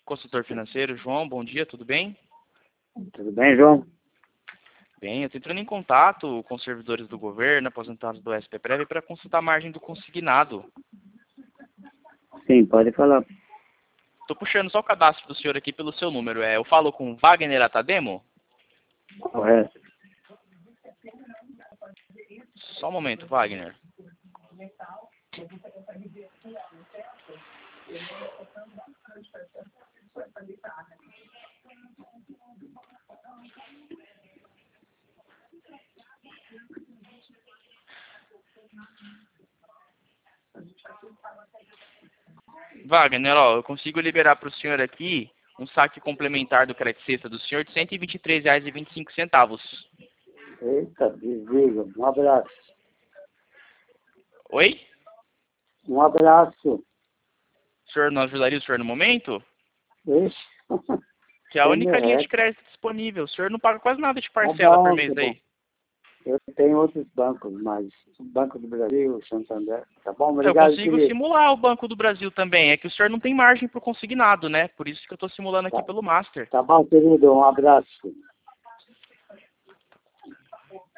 Consultor financeiro, João, bom dia, tudo bem? Tudo bem, João? Bem, eu estou entrando em contato com os servidores do governo, aposentados do SPPrev, para consultar a margem do consignado. Sim, pode falar. Estou puxando só o cadastro do senhor aqui pelo seu número. Eu falo com Wagner Atademo? Correto. Só um momento, Wagner. Wagner, ó, eu consigo liberar para o senhor aqui um saque complementar do crédito cesta do senhor de R$ 123,25. Eita, desliga. Um abraço. Oi? Um abraço. O senhor não ajudaria o senhor no momento? Ixi. Que é a Tem única linha de merreca. crédito disponível. O senhor não paga quase nada de Tá parcela por bom, mês tá bom. aí. Eu tenho outros bancos, mas o Banco do Brasil, Santander. Tá bom? Eu Obrigado, consigo querido. simular o Banco do Brasil também. É que o senhor não tem margem para o consignado, né? Por isso que eu estou simulando aqui Tá, pelo Master. tá bom, querido. Um abraço.